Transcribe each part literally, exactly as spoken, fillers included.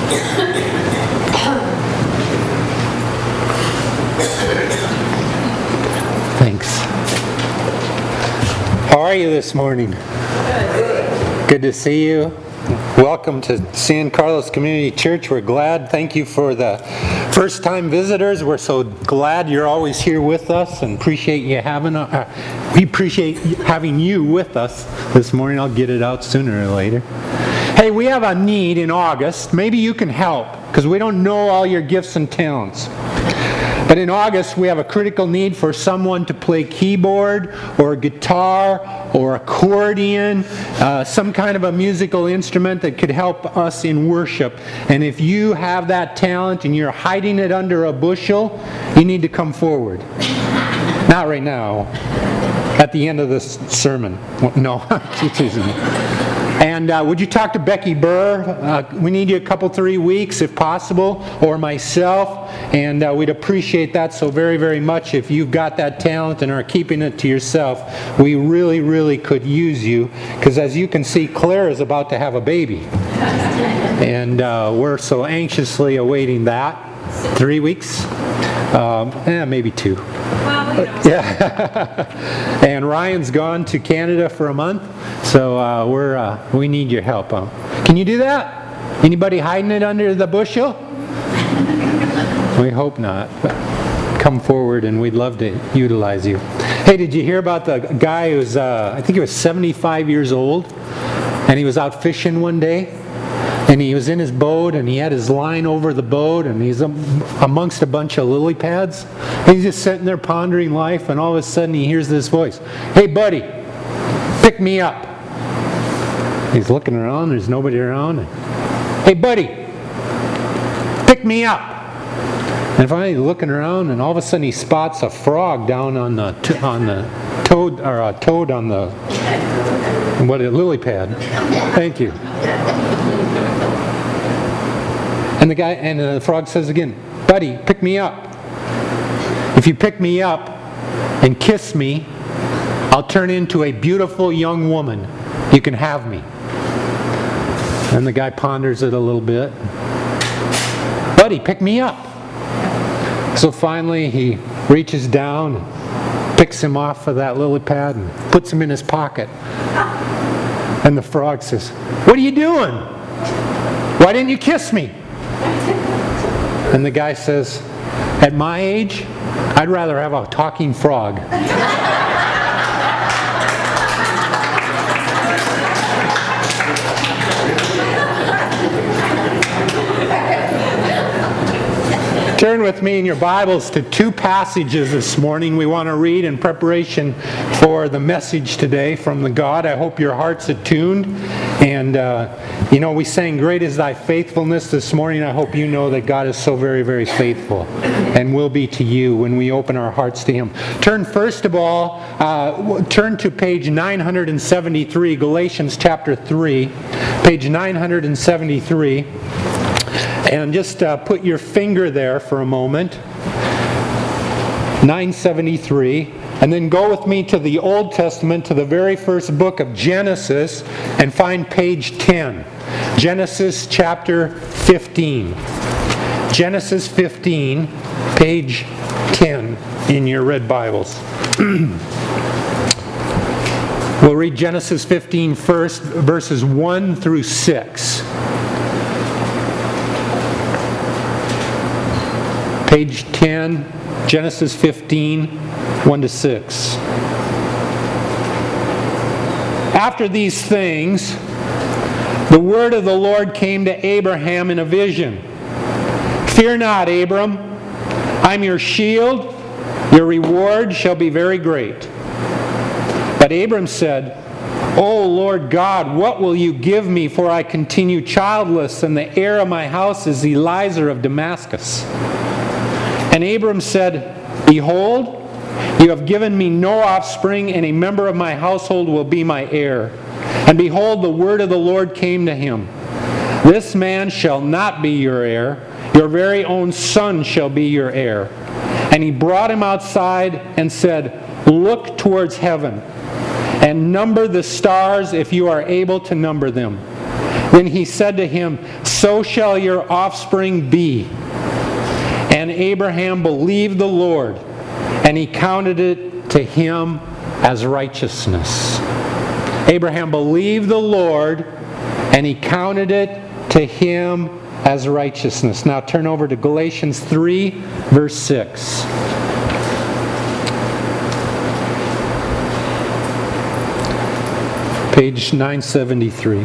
Thanks. How are you this morning? Good. Good to see you. Welcome to San Carlos Community Church. We're glad. Thank you for the first-time visitors. We're so glad you're always here with us and appreciate you having. Uh, we appreciate having you with us this morning. I'll get it out sooner or later. Hey, we have a need in August. Maybe you can help because we don't know all your gifts and talents. But in August, we have a critical need for someone to play keyboard or guitar or accordion, uh, some kind of a musical instrument that could help us in worship. And if you have that talent and you're hiding it under a bushel, you need to come forward. Not right now. At the end of this sermon. No, she's And uh, would you talk to Becky Burr? Uh, we need you a couple, three weeks if possible, or myself, and uh, we'd appreciate that so very, very much if you've got that talent and are keeping it to yourself. We really, really could use you, because as you can see, Claire is about to have a baby. And uh, we're so anxiously awaiting that. Three weeks? Um, eh, maybe two. Yeah. And Ryan's gone to Canada for a month, so uh, we're uh, we need your help. Huh? Can you do that? Anybody hiding it under the bushel? We hope not. But come forward, and we'd love to utilize you. Hey, did you hear about the guy who's uh, I think he was seventy-five years old, and he was out fishing one day? And he was in his boat, and he had his line over the boat, and he's amongst a bunch of lily pads. He's just sitting there pondering life, and all of a sudden he hears this voice. Hey, buddy, pick me up. He's looking around, there's nobody around. Hey, buddy, pick me up. And finally he's looking around, and all of a sudden he spots a frog down on the t- on the toad, or a toad on the what a lily pad. Thank you. And the guy and the frog says again, buddy, pick me up. If you pick me up and kiss me, I'll turn into a beautiful young woman. You can have me. And the guy ponders it a little bit. Buddy, pick me up. So finally he reaches down and picks him off of that lily pad and puts him in his pocket. And the frog says, what are you doing? Why didn't you kiss me? And the guy says, at my age, I'd rather have a talking frog. Turn with me in your Bibles to two passages this morning we want to read in preparation for the message today from the God. I hope your heart's attuned. And, uh, you know, we sang, Great is Thy Faithfulness this morning. I hope you know that God is so very, very faithful and will be to you when we open our hearts to Him. Turn first of all, uh, turn to page nine seventy-three, Galatians chapter three, page nine seventy-three. And just uh, put your finger there for a moment. nine seventy-three. And then go with me to the Old Testament, to the very first book of Genesis, and find page ten. Genesis chapter fifteen. Genesis fifteen, page ten in your red Bibles. We'll read Genesis fifteen first, verses one through six. Page ten, Genesis fifteen, one to six. After these things, the word of the Lord came to Abraham in a vision. Fear not, Abram, I'm your shield, your reward shall be very great. But Abram said, O Lord God, what will you give me, for I continue childless, and the heir of my house is Eliezer of Damascus? And Abram said, Behold, you have given me no offspring, and a member of my household will be my heir. And behold, the word of the Lord came to him. This man shall not be your heir. Your very own son shall be your heir. And he brought him outside and said, Look towards heaven, and number the stars if you are able to number them. Then he said to him, "So shall your offspring be." And Abraham believed the Lord, and he counted it to him as righteousness. Abraham believed the Lord, and he counted it to him as righteousness. Now turn over to Galatians three, verse six. Page nine seventy-three.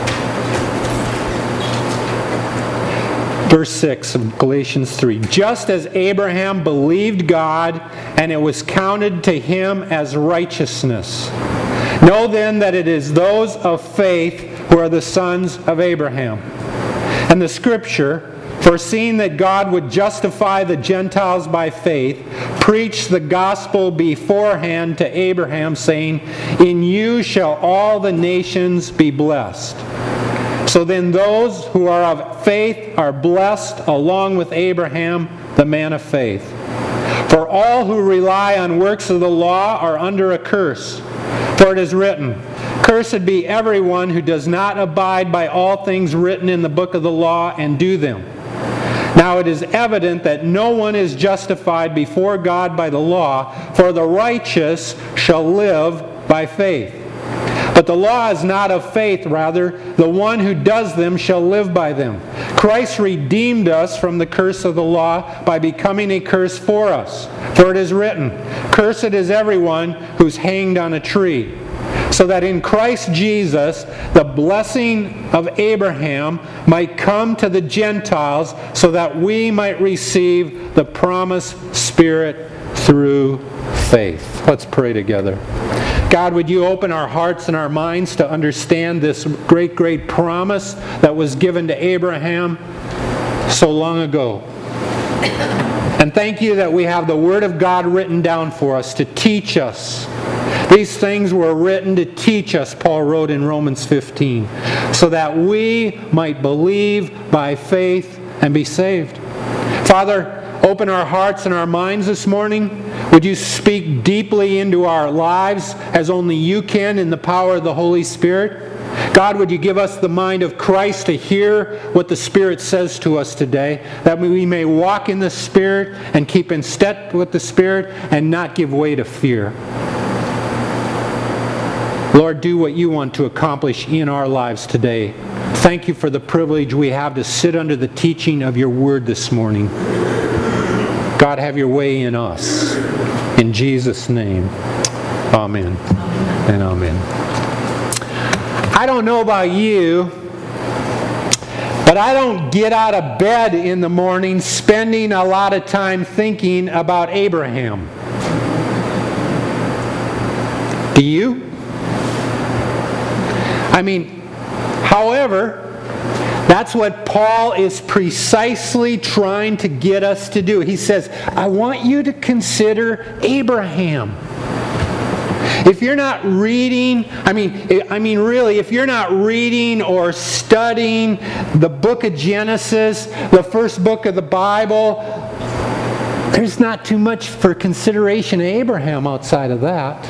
Verse six of Galatians three. Just as Abraham believed God, and it was counted to him as righteousness. Know then that it is those of faith who are the sons of Abraham. And the Scripture, foreseeing that God would justify the Gentiles by faith, preached the gospel beforehand to Abraham, saying, "In you shall all the nations be blessed." So then those who are of faith are blessed along with Abraham, the man of faith. For all who rely on works of the law are under a curse. For it is written, "Cursed be everyone who does not abide by all things written in the book of the law and do them." Now it is evident that no one is justified before God by the law, for the righteous shall live by faith. But the law is not of faith, rather, the one who does them shall live by them. Christ redeemed us from the curse of the law by becoming a curse for us. For it is written, "Cursed is everyone who's hanged on a tree," so that in Christ Jesus the blessing of Abraham might come to the Gentiles, so that we might receive the promised Spirit through faith. Let's pray together. God, would you open our hearts and our minds to understand this great, great promise that was given to Abraham so long ago. And thank you that we have the Word of God written down for us to teach us. These things were written to teach us, Paul wrote in Romans fifteen, so that we might believe by faith and be saved. Father, open our hearts and our minds this morning. Would you speak deeply into our lives as only you can in the power of the Holy Spirit? God, would you give us the mind of Christ to hear what the Spirit says to us today, that we may walk in the Spirit and keep in step with the Spirit and not give way to fear. Lord, do what you want to accomplish in our lives today. Thank you for the privilege we have to sit under the teaching of your Word this morning. God, have your way in us. In Jesus' name, amen and amen. I don't know about you, but I don't get out of bed in the morning spending a lot of time thinking about Abraham. Do you? I mean, however, that's what Paul is precisely trying to get us to do. He says, I want you to consider Abraham. If you're not reading, I mean, I mean really, if you're not reading or studying the book of Genesis, the first book of the Bible, there's not too much for consideration of Abraham outside of that.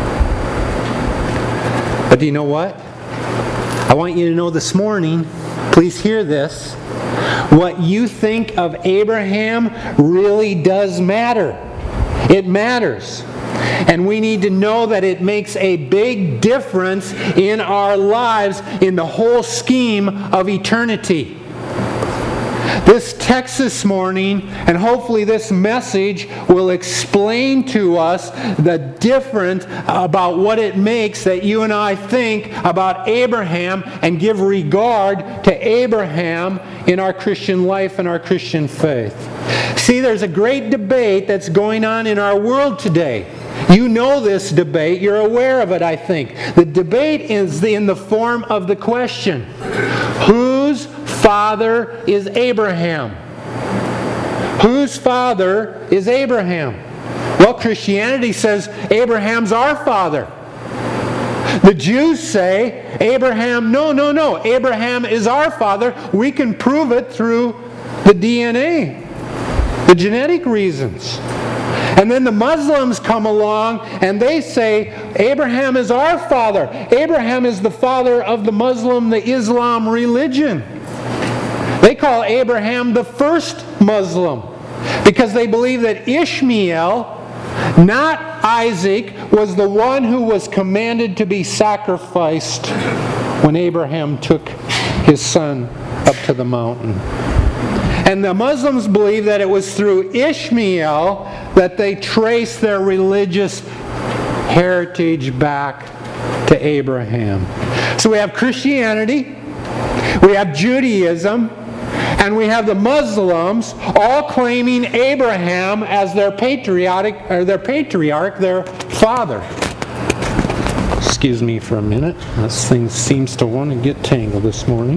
But do you know what? I want you to know this morning, please hear this, what you think of Abraham really does matter. It matters. And we need to know that it makes a big difference in our lives in the whole scheme of eternity. This text this morning, and hopefully this message, will explain to us the difference about what it makes that you and I think about Abraham and give regard to Abraham in our Christian life and our Christian faith. See, there's a great debate that's going on in our world today. You know this debate. You're aware of it, I think. The debate is in the form of the question, whose father is Abraham? Whose father is Abraham? Well, Christianity says Abraham's our father. The Jews say, Abraham, no, no, no. Abraham is our father. We can prove it through the D N A, the genetic reasons. And then the Muslims come along and they say, Abraham is our father. Abraham is the father of the Muslim, the Islam religion. They call Abraham the first Muslim because they believe that Ishmael, not Isaac, was the one who was commanded to be sacrificed when Abraham took his son up to the mountain. And the Muslims believe that it was through Ishmael that they trace their religious heritage back to Abraham. So we have Christianity, we have Judaism, and we have the Muslims all claiming Abraham as their patriotic or their patriarch, their father. Excuse me for a minute. This thing seems to want to get tangled this morning.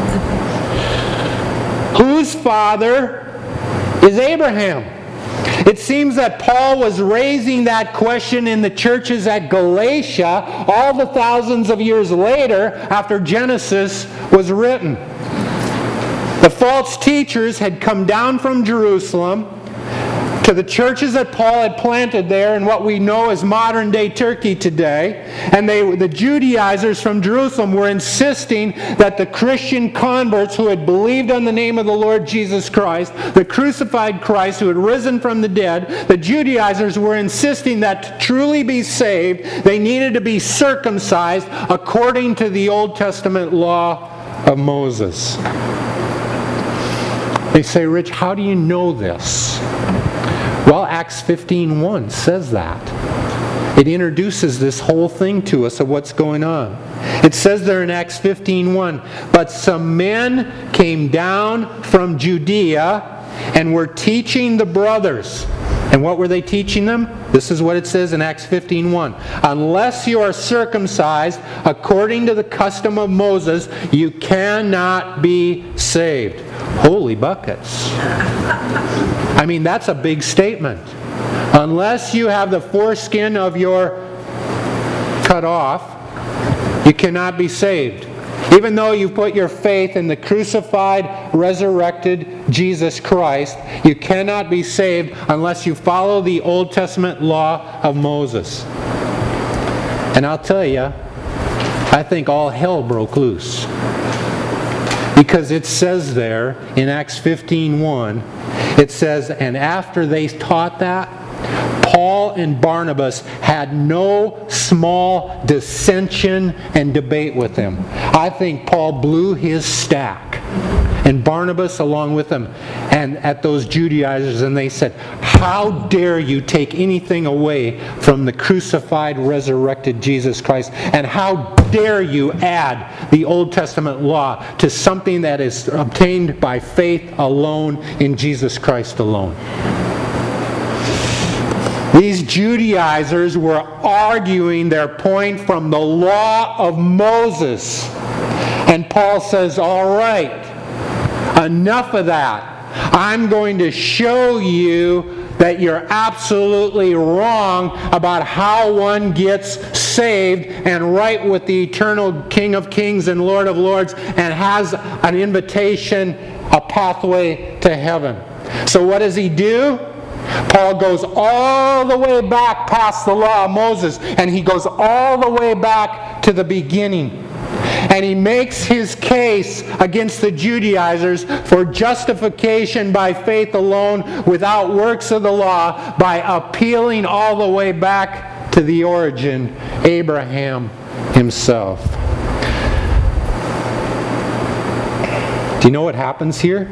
Whose father is Abraham? It seems that Paul was raising that question in the churches at Galatia all the thousands of years later after Genesis was written. The false teachers had come down from Jerusalem to the churches that Paul had planted there in what we know as modern-day Turkey today. And they, the Judaizers from Jerusalem were insisting that the Christian converts who had believed on the name of the Lord Jesus Christ, the crucified Christ who had risen from the dead, the Judaizers were insisting that to truly be saved, they needed to be circumcised according to the Old Testament law of Moses. They say, Rich, how do you know this? Well, Acts fifteen one says that. It introduces this whole thing to us of what's going on. It says there in Acts fifteen one, but some men came down from Judea and were teaching the brothers. And what were they teaching them? This is what it says in Acts fifteen one. Unless you are circumcised according to the custom of Moses, you cannot be saved. Holy buckets. I mean, that's a big statement. Unless you have the foreskin of your cut off, you cannot be saved. Even though you put your faith in the crucified, resurrected Jesus Christ, you cannot be saved unless you follow the Old Testament law of Moses. And I'll tell you, I think all hell broke loose. Because it says there in Acts fifteen one, it says, and after they taught that, Paul and Barnabas had no small dissension and debate with them. I think Paul blew his stack, and Barnabas along with him, and at those Judaizers, and they said, how dare you take anything away from the crucified, resurrected Jesus Christ, and how dare you add the Old Testament law to something that is obtained by faith alone in Jesus Christ alone. These Judaizers were arguing their point from the law of Moses. And Paul says, all right, enough of that. I'm going to show you that you're absolutely wrong about how one gets saved and right with the eternal King of Kings and Lord of Lords and has an invitation, a pathway to heaven. So what does he do? Paul goes all the way back past the law of Moses, and he goes all the way back to the beginning. And he makes his case against the Judaizers for justification by faith alone without works of the law by appealing all the way back to the origin, Abraham himself. Do you know what happens here?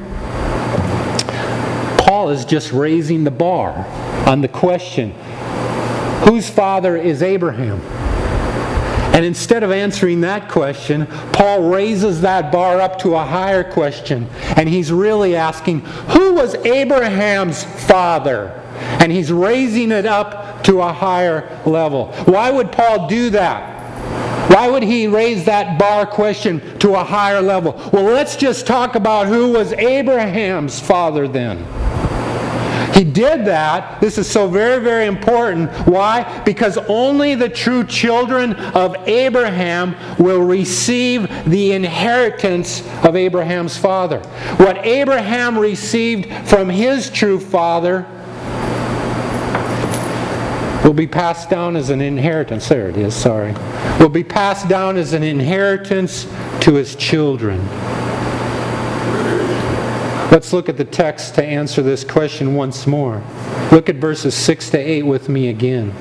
Paul is just raising the bar on the question, whose father is Abraham? And instead of answering that question, Paul raises that bar up to a higher question. And he's really asking, who was Abraham's father? And he's raising it up to a higher level. Why would Paul do that? Why would he raise that bar question to a higher level? Well, let's just talk about who was Abraham's father then. He did that. This is so very, very important. Why? Because only the true children of Abraham will receive the inheritance of Abraham's father. What Abraham received from his true father, will be passed down as an inheritance. There it is, sorry. Will be passed down as an inheritance to his children. Let's look at the text to answer this question once more. Look at verses six to eight with me again.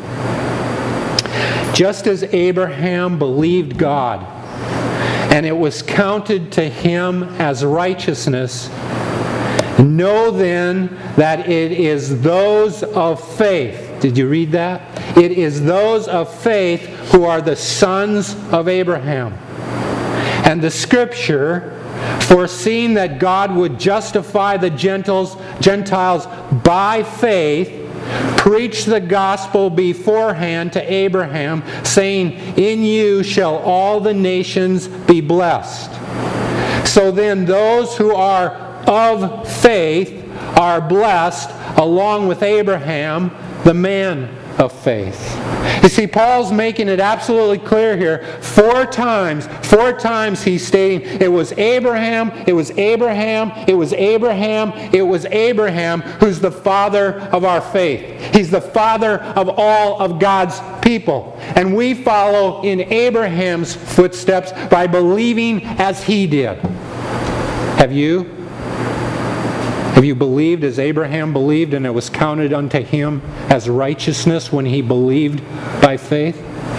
Just as Abraham believed God, and it was counted to him as righteousness, know then that it is those of faith. Did you read that? It is those of faith who are the sons of Abraham. And the Scripture, foreseeing that God would justify the Gentiles, Gentiles by faith, preached the gospel beforehand to Abraham, saying, in you shall all the nations be blessed. So then those who are of faith are blessed along with Abraham, the man of faith. You see, Paul's making it absolutely clear here. Four times, four times he's stating, it was Abraham, it was Abraham, it was Abraham, it was Abraham who's the father of our faith. He's the father of all of God's people. And we follow in Abraham's footsteps by believing as he did. Have you? Have you believed as Abraham believed, and it was counted unto him as righteousness when he believed by faith?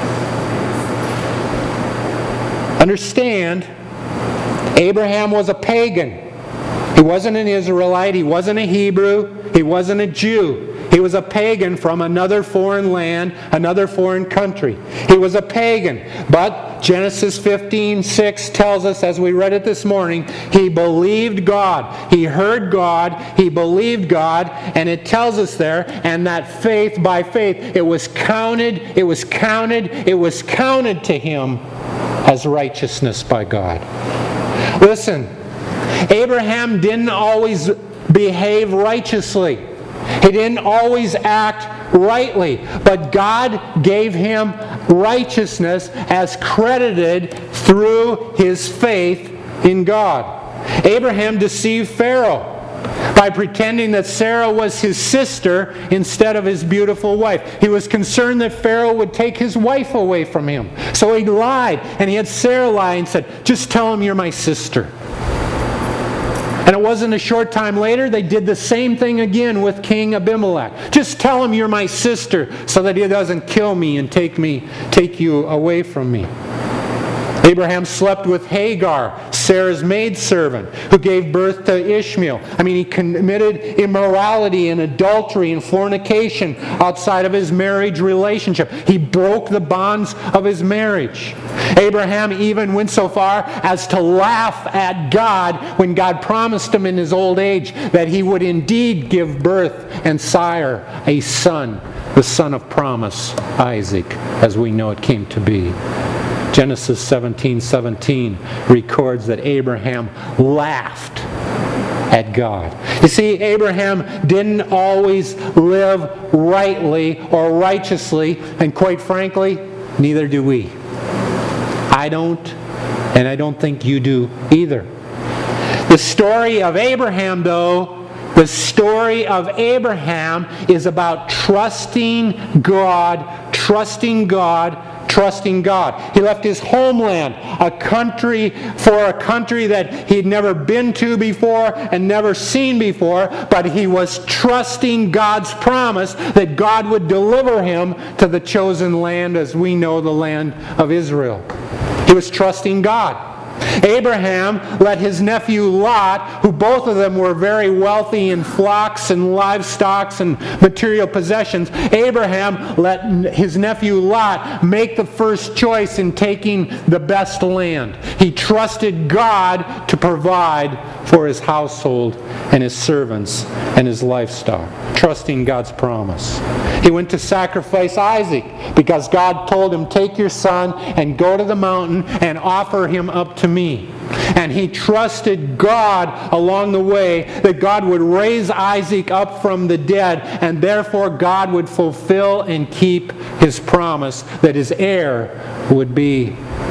Understand, Abraham was a pagan. He wasn't an Israelite. He wasn't a Hebrew. He wasn't a Jew. He was a pagan from another foreign land, another foreign country. He was a pagan. But Genesis fifteen six tells us, as we read it this morning, he believed God. He heard God. He believed God. And it tells us there, and that faith by faith, it was counted, it was counted, it was counted to him as righteousness by God. Listen, Abraham didn't always behave righteously. He didn't always act rightly, but God gave him righteousness as credited through his faith in God. Abraham deceived Pharaoh by pretending that Sarah was his sister instead of his beautiful wife. He was concerned that Pharaoh would take his wife away from him. So he lied, and he had Sarah lie and said, just tell him you're my sister. And it wasn't a short time later, they did the same thing again with King Abimelech. Just tell him you're my sister so that he doesn't kill me and take me, take you away from me. Abraham slept with Hagar, Sarah's maidservant, who gave birth to Ishmael. I mean, he committed immorality and adultery and fornication outside of his marriage relationship. He broke the bonds of his marriage. Abraham even went so far as to laugh at God when God promised him in his old age that he would indeed give birth and sire a son, the son of promise, Isaac, as we know it came to be. Genesis seventeen seventeen records that Abraham laughed at God. You see, Abraham didn't always live rightly or righteously, and quite frankly, neither do we. I don't, and I don't think you do either. The story of Abraham, though, the story of Abraham is about trusting God, trusting God, trusting God. He left his homeland, a country for a country that he'd never been to before and never seen before, but he was trusting God's promise that God would deliver him to the chosen land, as we know, the land of Israel. He was trusting God. Abraham let his nephew Lot, who both of them were very wealthy in flocks and livestock and material possessions, Abraham let his nephew Lot make the first choice in taking the best land. He trusted God to provide for his household and his servants and his livestock, trusting God's promise. He went to sacrifice Isaac because God told him, take your son and go to the mountain and offer him up to me. And he trusted God along the way that God would raise Isaac up from the dead, and therefore God would fulfill and keep his promise that his heir would be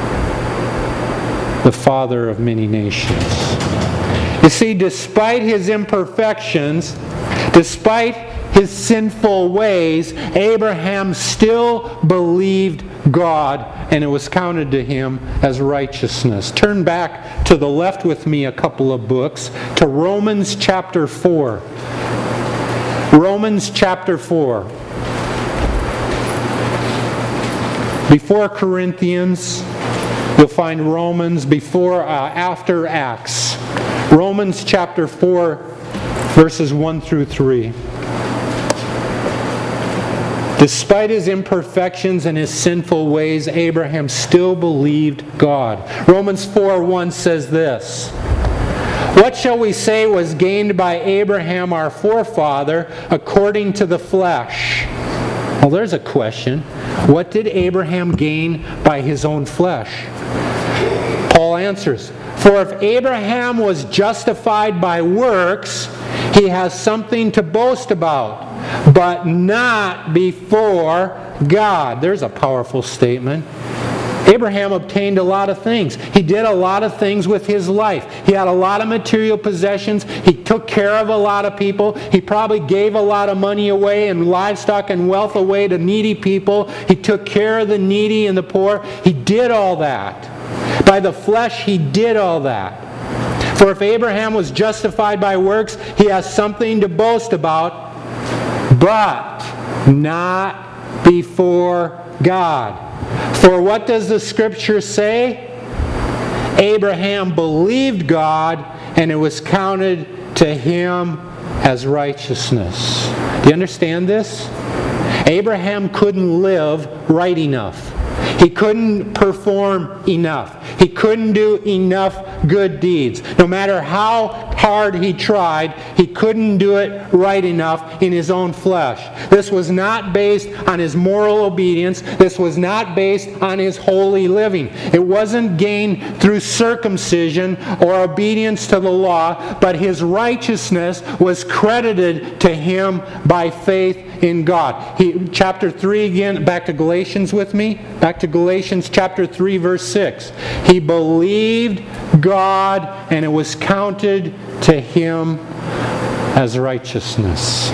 the father of many nations. You see, despite his imperfections, despite his sinful ways, Abraham still believed God, and it was counted to him as righteousness. Turn back to the left with me a couple of books, to Romans chapter four. Romans chapter four. Before Corinthians, you'll find Romans, before, uh, after Acts. Romans chapter four, verses one through three. Despite his imperfections and his sinful ways, Abraham still believed God. Romans four one says this, "What shall we say was gained by Abraham our forefather according to the flesh?" Well, there's a question. What did Abraham gain by his own flesh? Paul answers, "For if Abraham was justified by works, he has something to boast about, but not before God." There's a powerful statement. Abraham obtained a lot of things. He did a lot of things with his life. He had a lot of material possessions. He took care of a lot of people. He probably gave a lot of money away and livestock and wealth away to needy people. He took care of the needy and the poor. He did all that. By the flesh, he did all that. For if Abraham was justified by works, he has something to boast about, but not before God. For what does the Scripture say? Abraham believed God, and it was counted to him as righteousness. Do you understand this? Abraham couldn't live right enough. He couldn't perform enough. He couldn't do enough good deeds. No matter how hard he tried, he couldn't do it right enough in his own flesh. This was not based on his moral obedience. This was not based on his holy living. It wasn't gained through circumcision or obedience to the law, but his righteousness was credited to him by faith in God. He, chapter three again, back to Galatians with me. Back to Galatians chapter three, verse six. He believed God, and it was counted to him as righteousness.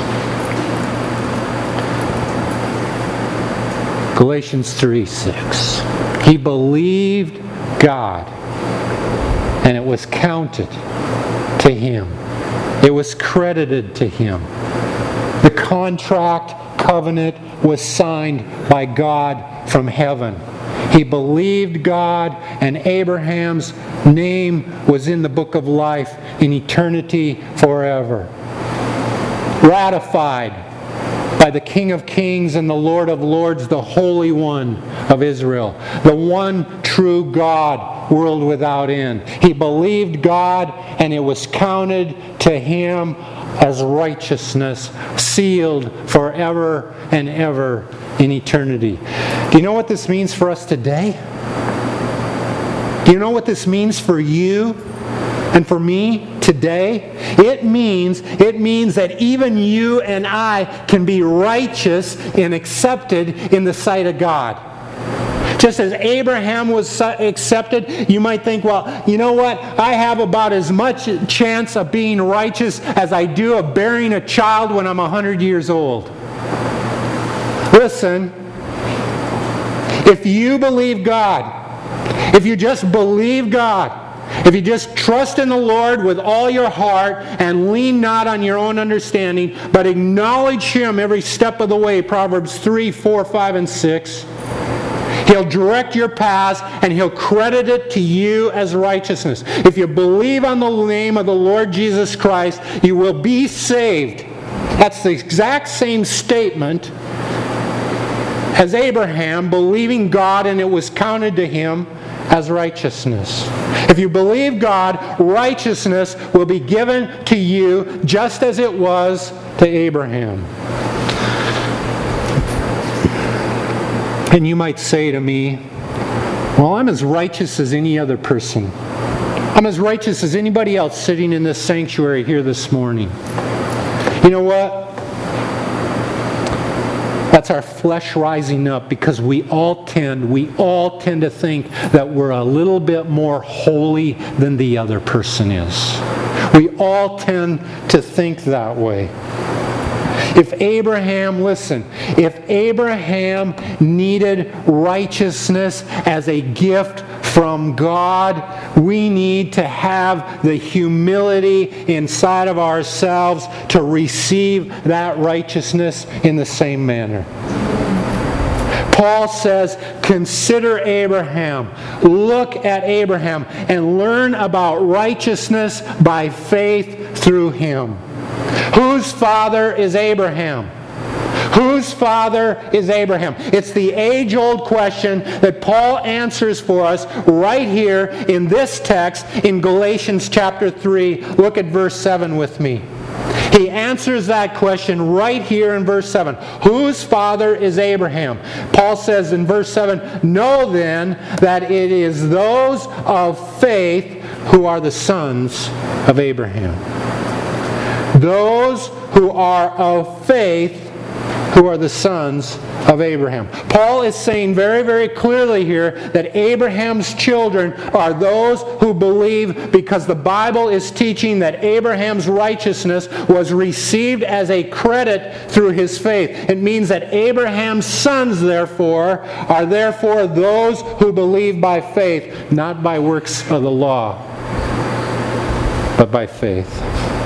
Galatians three, six. He believed God, and it was counted to him. It was credited to him. The contract, covenant, was signed by God from heaven. He believed God, and Abraham's name was in the book of life in eternity forever. Ratified by the King of Kings and the Lord of Lords, the Holy One of Israel, the one true God, world without end. He believed God, and it was counted to him as righteousness, sealed forever and ever in eternity. Do you know what this means for us today? Do you know what this means for you and for me today? It means, it means that even you and I can be righteous and accepted in the sight of God. Just as Abraham was accepted, you might think, well, you know what? I have about as much chance of being righteous as I do of bearing a child when I'm one hundred years old. Listen, if you believe God, if you just believe God, if you just trust in the Lord with all your heart and lean not on your own understanding, but acknowledge Him every step of the way, Proverbs three, four, five, and six, He'll direct your paths, and He'll credit it to you as righteousness. If you believe on the name of the Lord Jesus Christ, you will be saved. That's the exact same statement as Abraham, believing God, and it was counted to him as righteousness. If you believe God, righteousness will be given to you just as it was to Abraham. And you might say to me, well, I'm as righteous as any other person. I'm as righteous as anybody else sitting in this sanctuary here this morning. You know what? That's our flesh rising up, because we all tend, we all tend to think that we're a little bit more holy than the other person is. We all tend to think that way. If Abraham, listen, if Abraham needed righteousness as a gift from God, we need to have the humility inside of ourselves to receive that righteousness in the same manner. Paul says, consider Abraham. Look at Abraham and learn about righteousness by faith through him. Whose father is Abraham? Whose father is Abraham? It's the age-old question that Paul answers for us right here in this text in Galatians chapter three. Look at verse seven with me. He answers that question right here in verse seven. Whose father is Abraham? Paul says in verse seven, know then that it is those of faith who are the sons of Abraham. Those who are of faith who are the sons of Abraham. Paul is saying very, very clearly here that Abraham's children are those who believe, because the Bible is teaching that Abraham's righteousness was received as a credit through his faith. It means that Abraham's sons, therefore, are therefore those who believe by faith, not by works of the law, but by faith.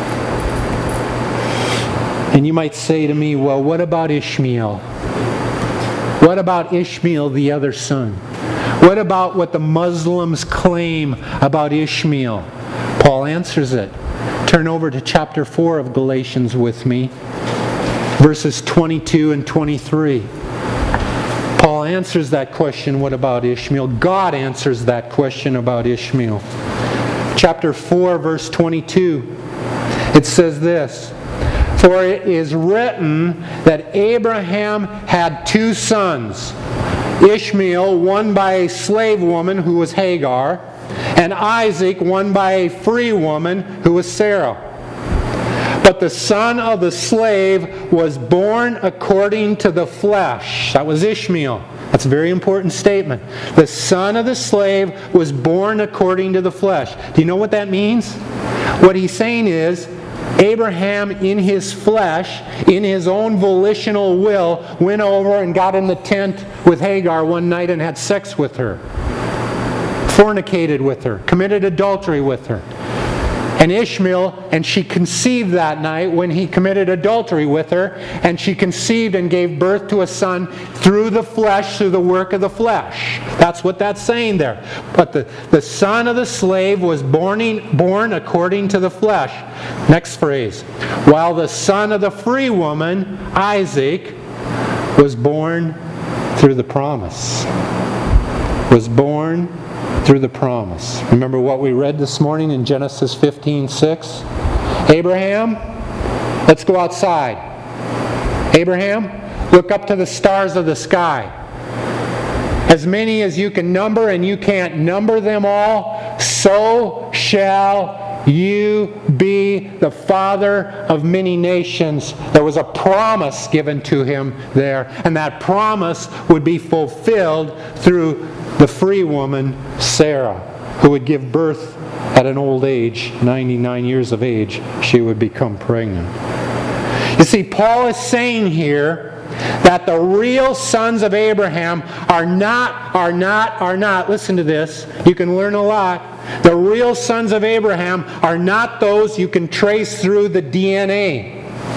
And you might say to me, well, what about Ishmael? What about Ishmael, the other son? What about what the Muslims claim about Ishmael? Paul answers it. Turn over to chapter four of Galatians with me, verses twenty-two and twenty-three. Paul answers that question, what about Ishmael? God answers that question about Ishmael. Chapter four, verse twenty-two. It says this, for it is written that Abraham had two sons, Ishmael, one by a slave woman who was Hagar, and Isaac, one by a free woman who was Sarah. But the son of the slave was born according to the flesh. That was Ishmael. That's a very important statement. The son of the slave was born according to the flesh. Do you know what that means? What he's saying is, Abraham, in his flesh, in his own volitional will, went over and got in the tent with Hagar one night and had sex with her, fornicated with her, committed adultery with her. And Ishmael, and she conceived that night when he committed adultery with her, and she conceived and gave birth to a son through the flesh, through the work of the flesh. That's what that's saying there. But the, the son of the slave was born, in, born according to the flesh. Next phrase. While the son of the free woman, Isaac, was born through the promise. Was born through the promise. Remember what we read this morning in Genesis fifteen six? Abraham, let's go outside. Abraham, look up to the stars of the sky. As many as you can number, and you can't number them all, so shall you be the father of many nations. There was a promise given to him there, and that promise would be fulfilled through the free woman, Sarah, who would give birth at an old age, ninety-nine years of age, she would become pregnant. You see, Paul is saying here that the real sons of Abraham are not, are not, are not, listen to this, you can learn a lot. The real sons of Abraham are not those you can trace through the D N A.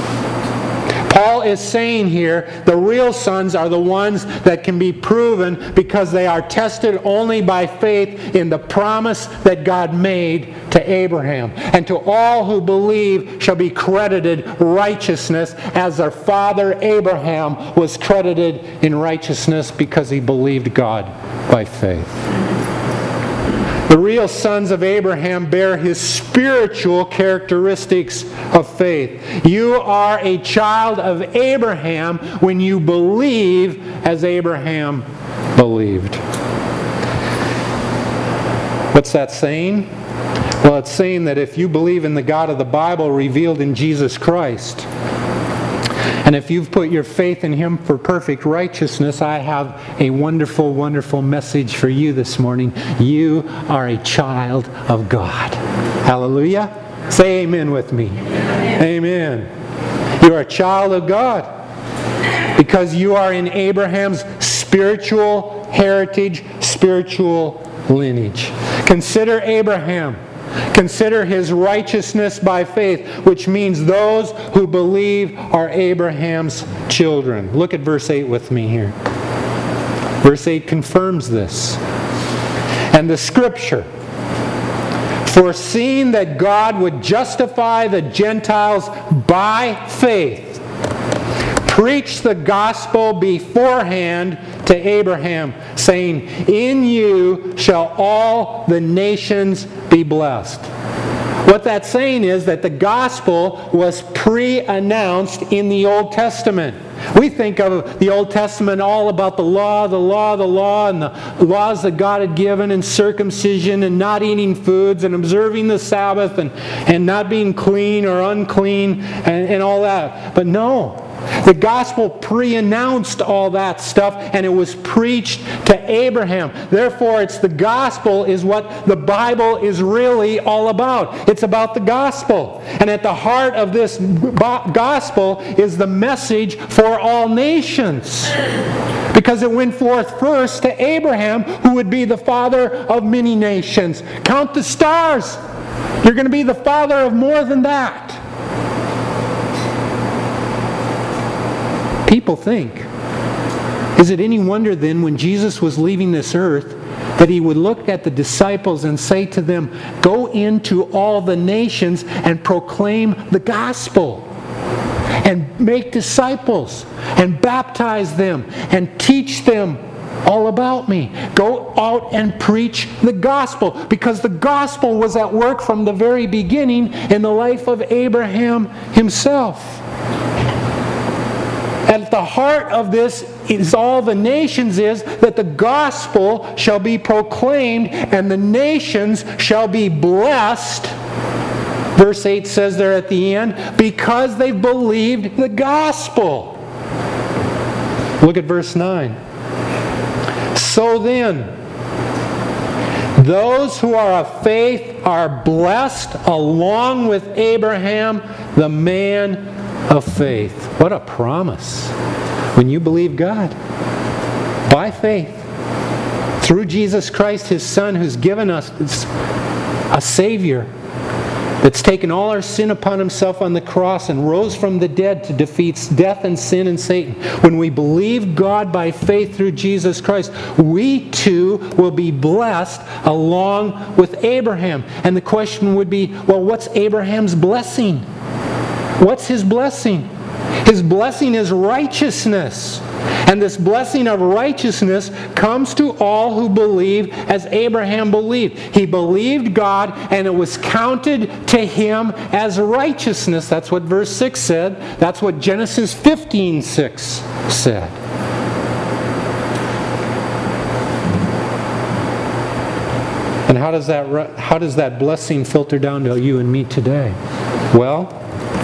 Paul is saying here, the real sons are the ones that can be proven because they are tested only by faith in the promise that God made to Abraham. And to all who believe shall be credited righteousness, as their father Abraham was credited in righteousness because he believed God by faith. The real sons of Abraham bear his spiritual characteristics of faith. You are a child of Abraham when you believe as Abraham believed. What's that saying? Well, it's saying that if you believe in the God of the Bible revealed in Jesus Christ, and if you've put your faith in Him for perfect righteousness, I have a wonderful, wonderful message for you this morning. You are a child of God. Hallelujah. Say amen with me. Amen. Amen. You're a child of God because you are in Abraham's spiritual heritage, spiritual lineage. Consider Abraham. Consider his righteousness by faith, which means those who believe are Abraham's children. Look at verse eight with me here. Verse eight confirms this. And the Scripture, foreseeing that God would justify the Gentiles by faith, preached the gospel beforehand to Abraham, saying, in you shall all the nations be blessed. What that's saying is that the gospel was pre-announced in the Old Testament. We think of the Old Testament all about the law, the law, the law, and the laws that God had given, and circumcision, and not eating foods, and observing the Sabbath, and, and not being clean or unclean, and, and all that. But no, the gospel pre-announced all that stuff, and it was preached to Abraham. Therefore, it's the gospel is what the Bible is really all about. It's about the gospel. And at the heart of this gospel is the message for all nations. Because it went forth first to Abraham, who would be the father of many nations. Count the stars. You're going to be the father of more than that. People think, is it any wonder then when Jesus was leaving this earth that he would look at the disciples and say to them, go into all the nations and proclaim the gospel and make disciples and baptize them and teach them all about me. Go out and preach the gospel, because the gospel was at work from the very beginning in the life of Abraham himself. At the heart of this is all the nations is that the gospel shall be proclaimed and the nations shall be blessed. Verse eight says there at the end, because they believed the gospel. Look at verse nine. So then, those who are of faith are blessed along with Abraham, the man of faith. What a promise. When you believe God by faith through Jesus Christ, His Son, who's given us a Savior that's taken all our sin upon Himself on the cross and rose from the dead to defeat death and sin and Satan. When we believe God by faith through Jesus Christ, we too will be blessed along with Abraham. And the question would be, well, what's Abraham's blessing? What's his blessing? His blessing is righteousness. And this blessing of righteousness comes to all who believe as Abraham believed. He believed God and it was counted to him as righteousness. That's what verse six said. That's what Genesis fifteen six said. And how does that how does that blessing filter down to you and me today? Well,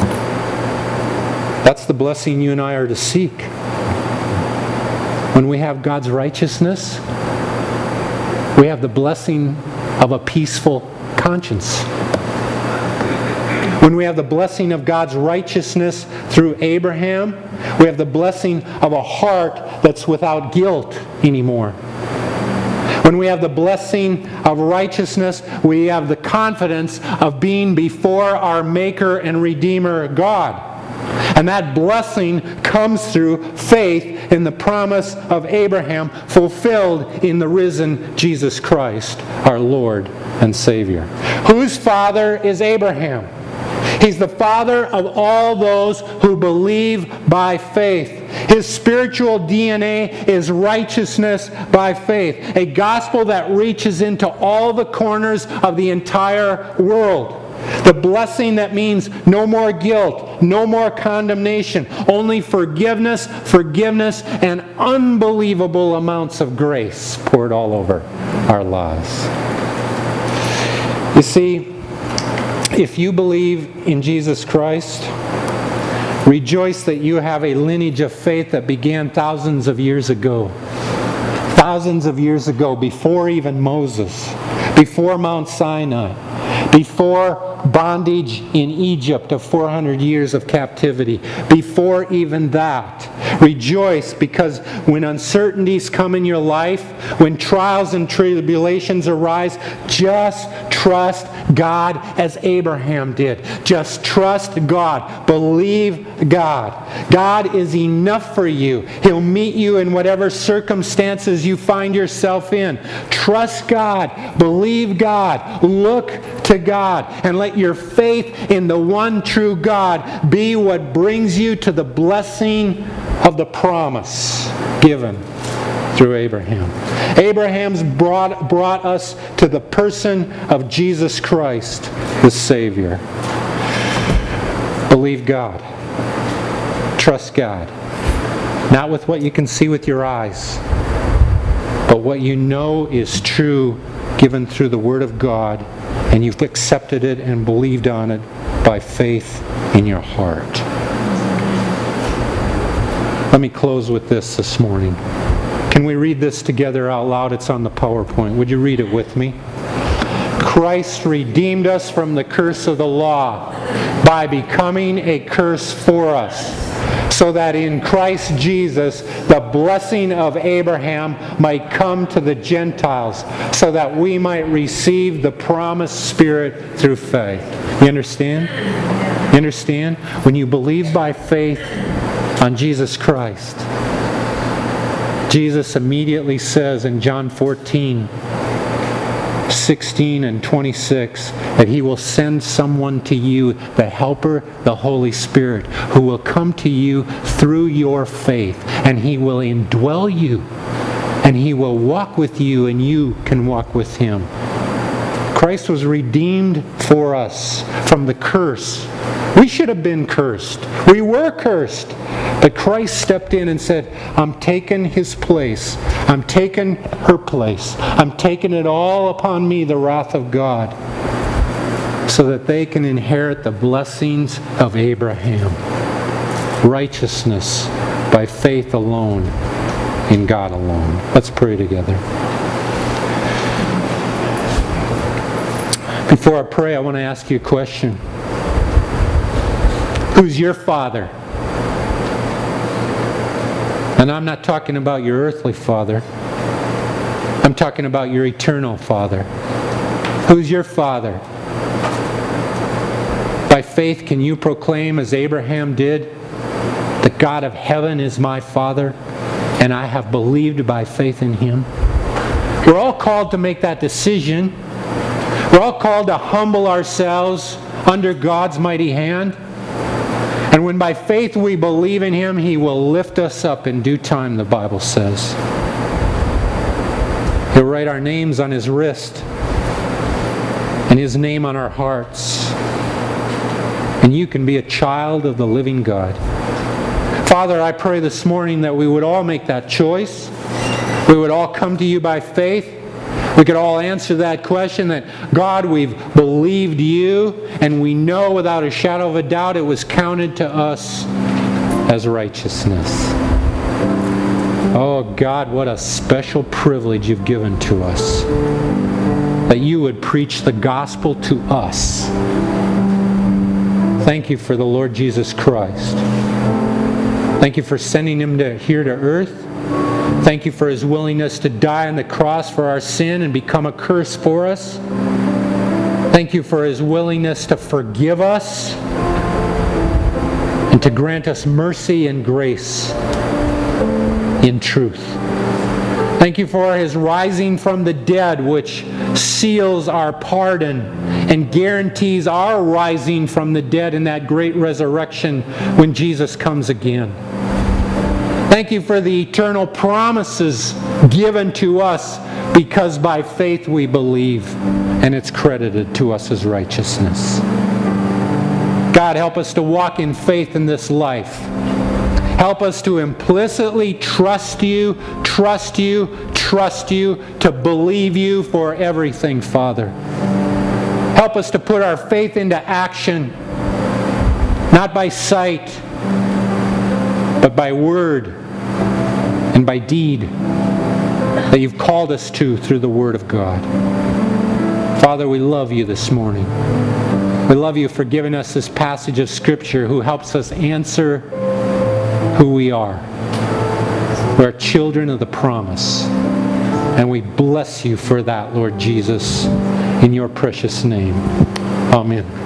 that's the blessing you and I are to seek. When we have God's righteousness, we have the blessing of a peaceful conscience. When we have the blessing of God's righteousness through Abraham, we have the blessing of a heart that's without guilt anymore. When we have the blessing of righteousness, we have the confidence of being before our Maker and Redeemer God. And that blessing comes through faith in the promise of Abraham fulfilled in the risen Jesus Christ, our Lord and Savior. Whose father is Abraham? He's the father of all those who believe by faith. His spiritual D N A is righteousness by faith, a gospel that reaches into all the corners of the entire world. The blessing that means no more guilt, no more condemnation, only forgiveness, forgiveness, and unbelievable amounts of grace poured all over our lives. You see, if you believe in Jesus Christ, rejoice that you have a lineage of faith that began thousands of years ago. Thousands of years ago, before even Moses, before Mount Sinai, before bondage in Egypt of four hundred years of captivity, before even that. Rejoice, because when uncertainties come in your life, when trials and tribulations arise, just trust God as Abraham did. Just trust God. Believe God. God is enough for you. He'll meet you in whatever circumstances you find yourself in. Trust God. Believe God. Look to God. And let your faith in the one true God be what brings you to the blessing of the promise given through Abraham. Abraham's brought, brought us to the person of Jesus Christ, the Savior. Believe God. Trust God. Not with what you can see with your eyes, but what you know is true given through the Word of God, and you've accepted it and believed on it by faith in your heart. Let me close with this this morning. Can we read this together out loud? It's on the PowerPoint. Would you read it with me? Christ redeemed us from the curse of the law by becoming a curse for us, so that in Christ Jesus the blessing of Abraham might come to the Gentiles, so that we might receive the promised Spirit through faith. You understand? You understand? When you believe by faith on Jesus Christ, Jesus immediately says in John fourteen, sixteen and twenty-six that He will send someone to you, the Helper, the Holy Spirit, who will come to you through your faith, and He will indwell you, and He will walk with you, and you can walk with Him. Christ was redeemed for us from the curse. We should have been cursed. We were cursed. But Christ stepped in and said, I'm taking His place. I'm taking her place. I'm taking it all upon me, the wrath of God, so that they can inherit the blessings of Abraham. Righteousness by faith alone, in God alone. Let's pray together. Before I pray, I want to ask you a question. Who's your father? And I'm not talking about your earthly father. I'm talking about your eternal Father. Who's your father? By faith, can you proclaim, as Abraham did, the God of heaven is my Father, and I have believed by faith in Him? We're all called to make that decision. We're all called to humble ourselves under God's mighty hand. And when by faith we believe in Him, He will lift us up in due time, the Bible says. He'll write our names on His wrist and His name on our hearts. And you can be a child of the living God. Father, I pray this morning that we would all make that choice. We would all come to You by faith. We could all answer that question that, God, we've believed You, and we know without a shadow of a doubt it was counted to us as righteousness. Oh, God, what a special privilege You've given to us, that You would preach the gospel to us. Thank You for the Lord Jesus Christ. Thank You for sending Him to, here to earth. Thank You for His willingness to die on the cross for our sin and become a curse for us. Thank You for His willingness to forgive us and to grant us mercy and grace in truth. Thank You for His rising from the dead, which seals our pardon and guarantees our rising from the dead in that great resurrection when Jesus comes again. Thank You for the eternal promises given to us, because by faith we believe, and it's credited to us as righteousness. God, help us to walk in faith in this life. Help us to implicitly trust You, trust You, trust You, to believe You for everything, Father. Help us to put our faith into action, not by sight, but by word and by deed that You've called us to through the Word of God. Father, we love you this morning. We love you for giving us this passage of Scripture who helps us answer who we are. We're children of the promise. And we bless you for that, Lord Jesus, in your precious name. Amen.